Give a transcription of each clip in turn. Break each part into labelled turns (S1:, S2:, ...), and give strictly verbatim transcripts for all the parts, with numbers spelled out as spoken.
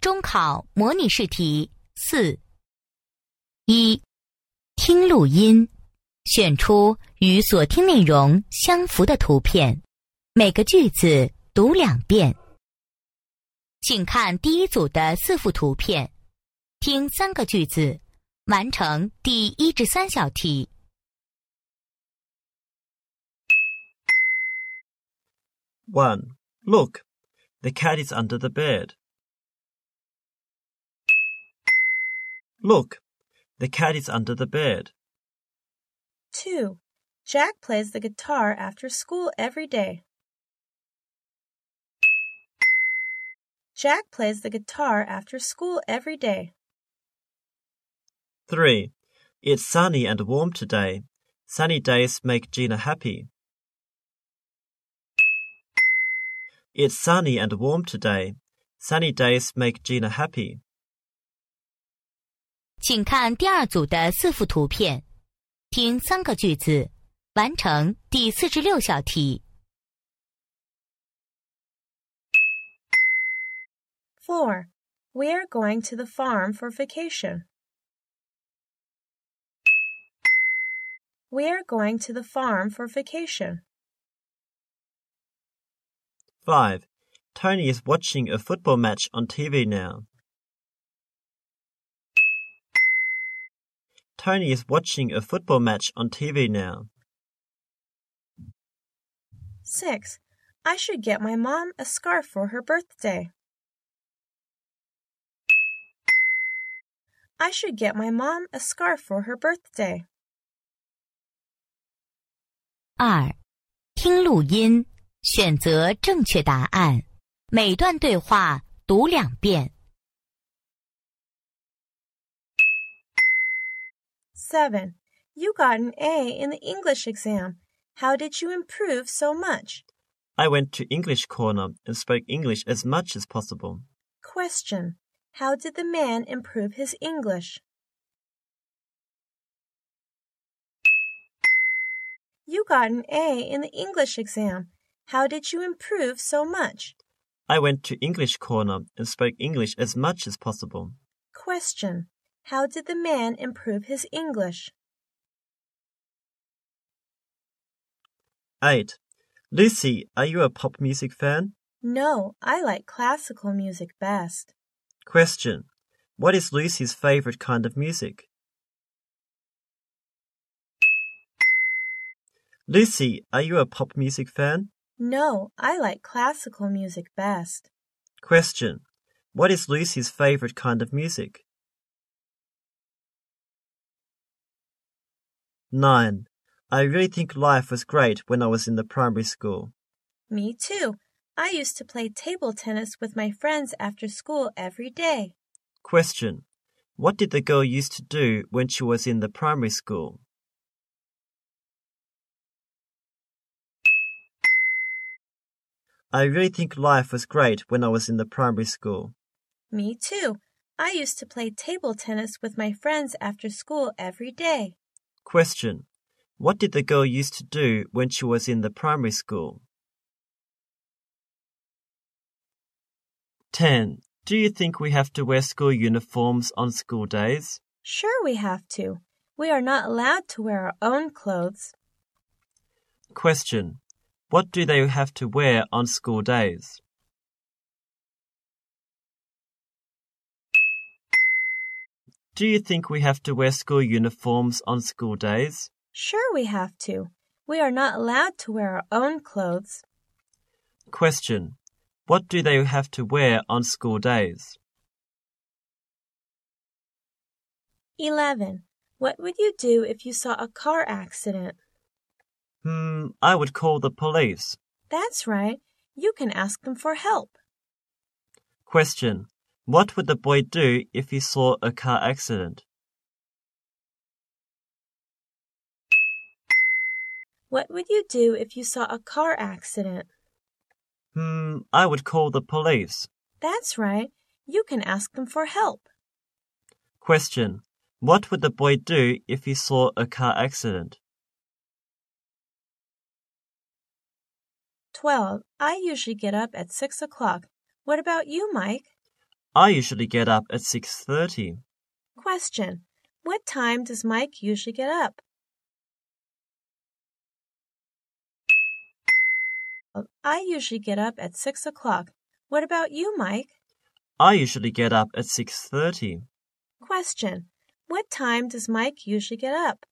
S1: 中考模拟试题四。一、听录音，选出与所听内容相符的图片，每个句子读两遍。请看第一组的四幅图片，听三个句子，完成第一至三小题。
S2: one. Look, the cat is under the bed. Look, the cat is under the bed.
S3: two. Jack plays the guitar after school every day. Jack plays the guitar after school every day.
S2: three. It's sunny and warm today. Sunny days make Gina happy. It's sunny and warm today. Sunny days make Gina happy.
S1: 请看第二组的四幅图片，听三个句子，完成第四至六小题。
S3: four. We are going to the farm for vacation. We are going to the farm for vacation.
S2: five. Tony is watching a football match on T V now. Tony is watching a football match on T V now.
S3: six. I should get my mom a scarf for her birthday. I should get my mom a scarf for her birthday.
S1: 二、听录音，选择正确答案，每段对话读两遍。
S3: seven. You got an A in the English exam. How did you improve so much?
S2: I went to English Corner and spoke English as much as possible.
S3: Question. How did the man improve his English? You got an A in the English exam. How did you improve so much?
S2: I went to English Corner and spoke English as much as possible.
S3: Question. How did the man improve his English?
S2: eight. Lucy, are you a pop music fan?
S3: No, I like classical music best.
S2: Question. What is Lucy's favorite kind of music? Lucy, are you a pop music fan?
S3: No, I like classical music best.
S2: Question. What is Lucy's favorite kind of music? nine. I really think life was great when I was in the primary school.
S3: Me too. I used to play table tennis with my friends after school every day.
S2: Question. What did the girl used to do when she was in the primary school? I really think life was great when I was in the primary school.
S3: Me too. I used to play table tennis with my friends after school every day.
S2: Question. What did the girl used to do when she was in the primary school? ten. Do you think we have to wear school uniforms on school days?
S3: Sure we have to. We are not allowed to wear our own clothes.
S2: Question. What do they have to wear on school days? Do you think we have to wear school uniforms on school days?
S3: Sure we have to. We are not allowed to wear our own clothes.
S2: Question. What do they have to wear on school days?
S3: eleven. What would you do if you saw a car accident?
S2: Hmm, I would call the police.
S3: That's right. You can ask them for help.
S2: Question. What would the boy do if he saw a car accident?
S3: What would you do if you saw a car accident?
S2: Hmm, I would call the police.
S3: That's right. You can ask them for help.
S2: Question. What would the boy do if he saw a car accident?
S3: twelve. I usually get up at six o'clock. What about you, Mike?
S2: I usually get up at six thirty.
S3: Question. What time does Mike usually get up? I usually get up at six o'clock. What about you, Mike?
S2: I usually get up at six thirty.
S3: Question. What time does Mike usually get up?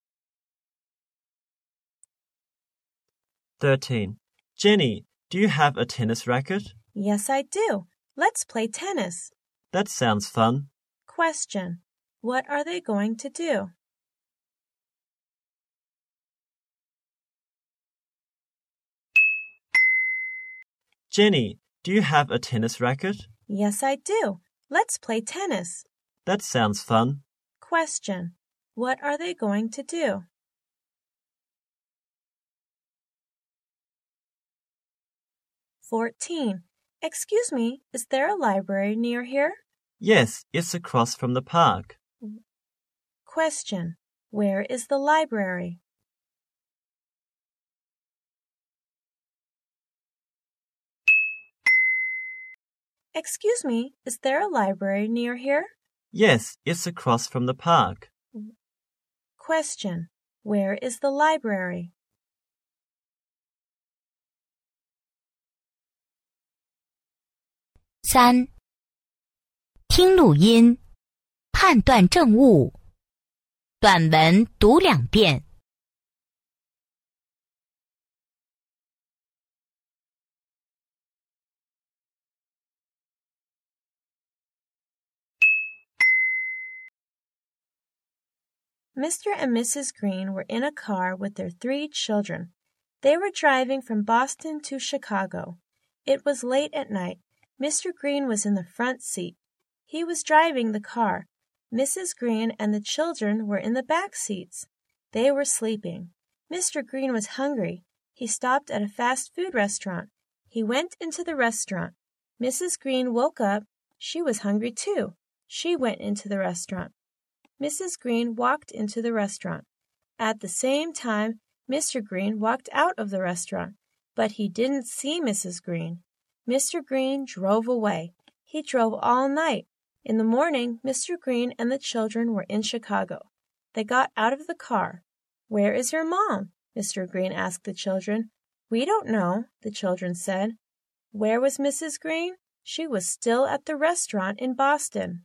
S2: thirteen. Jenny, do you have a tennis racket?
S3: Yes, I do. Let's play tennis.
S2: That sounds fun.
S3: Question. What are they going to do?
S2: Jenny, do you have a tennis racket?
S3: Yes, I do. Let's play tennis.
S2: That sounds fun.
S3: Question. What are they going to do? fourteen. Excuse me, is there a library near here?
S2: Yes, it's across from the park.
S3: Question. Where is the library? Excuse me, is there a library near here?
S2: Yes, it's across from the park.
S3: Question. Where is the library?
S1: 三、听录音，判断正误。短文读两遍。
S3: Mister and Missus Green were in a car with their three children. They were driving from Boston to Chicago. It was late at night. Mister Green was in the front seat. He was driving the car. Missus Green and the children were in the back seats. They were sleeping. Mister Green was hungry. He stopped at a fast food restaurant. He went into the restaurant. Missus Green woke up. She was hungry too. She went into the restaurant. Missus Green walked into the restaurant. At the same time, Mister Green walked out of the restaurant, but he didn't see Missus Green. Mister Green drove away. He drove all night. In the morning, Mister Green and the children were in Chicago. They got out of the car. "Where is your mom?" Mister Green asked the children. "We don't know," the children said. Where was Missus Green? She was still at the restaurant in Boston.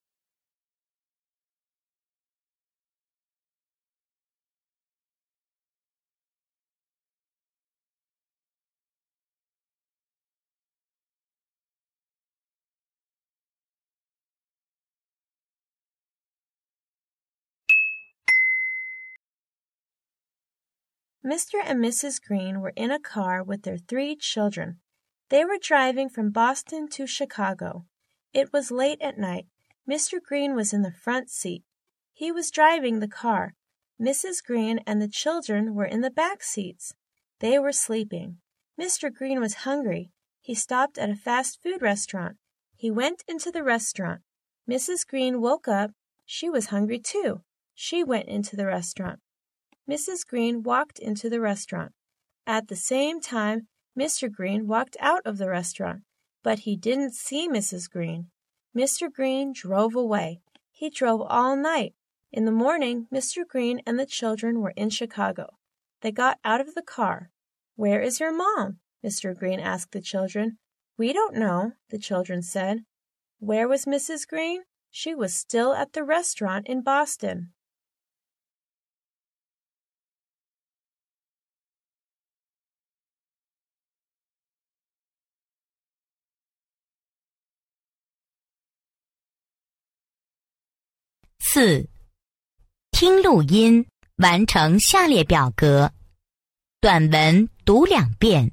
S3: Mister and Missus Green were in a car with their three children. They were driving from Boston to Chicago. It was late at night. Mister Green was in the front seat. He was driving the car. Missus Green and the children were in the back seats. They were sleeping. Mister Green was hungry. He stopped at a fast food restaurant. He went into the restaurant. Missus Green woke up. She was hungry too. She went into the restaurant. Missus Green walked into the restaurant. At the same time, Mister Green walked out of the restaurant, but he didn't see Missus Green. Mister Green drove away. He drove all night. In the morning, Mister Green and the children were in Chicago. They got out of the car. "Where is your mom?" Mister Green asked the children. "We don't know," the children said. Where was Missus Green? She was still at the restaurant in Boston.
S1: 四、听录音，完成下列表格。短文读两遍。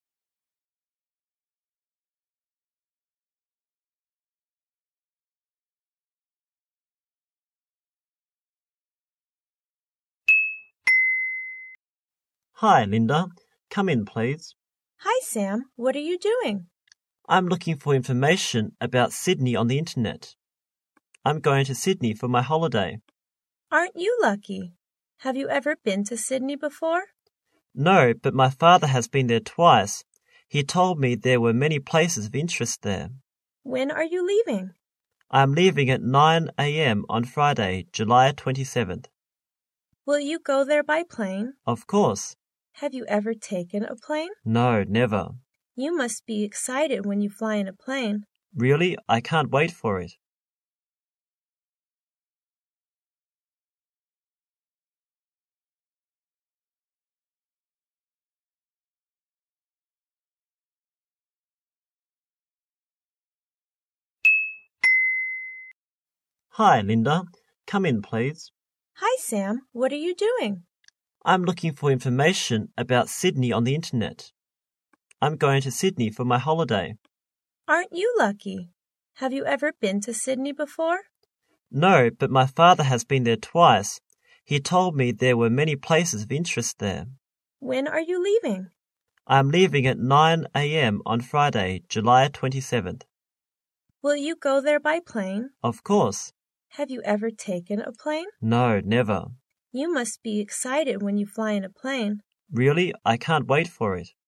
S2: Hi, Linda. Come in, please.
S3: Hi, Sam. What are you doing?
S2: I'm looking for information about Sydney on the internet. I'm going to Sydney for my holiday.
S3: Aren't you lucky? Have you ever been to Sydney before?
S2: No, but my father has been there twice. He told me there were many places of interest there.
S3: When are you leaving?
S2: I am leaving at nine a.m. on Friday, July twenty-seventh.
S3: Will you go there by plane?
S2: Of course.
S3: Have you ever taken a plane?
S2: No, never.
S3: You must be excited when you fly in a plane.
S2: Really? I can't wait for it. Hi, Linda. Come in, please.
S3: Hi, Sam. What are you doing?
S2: I'm looking for information about Sydney on the internet. I'm going to Sydney for my holiday.
S3: Aren't you lucky? Have you ever been to Sydney before?
S2: No, but my father has been there twice. He told me there were many places of interest there.
S3: When are you leaving?
S2: I am leaving at nine a.m. on Friday, July twenty-seventh.
S3: Will you go there by plane?
S2: Of course.
S3: Have you ever taken a plane?
S2: No, never.
S3: You must be excited when you fly in a plane.
S2: Really? I can't wait for it.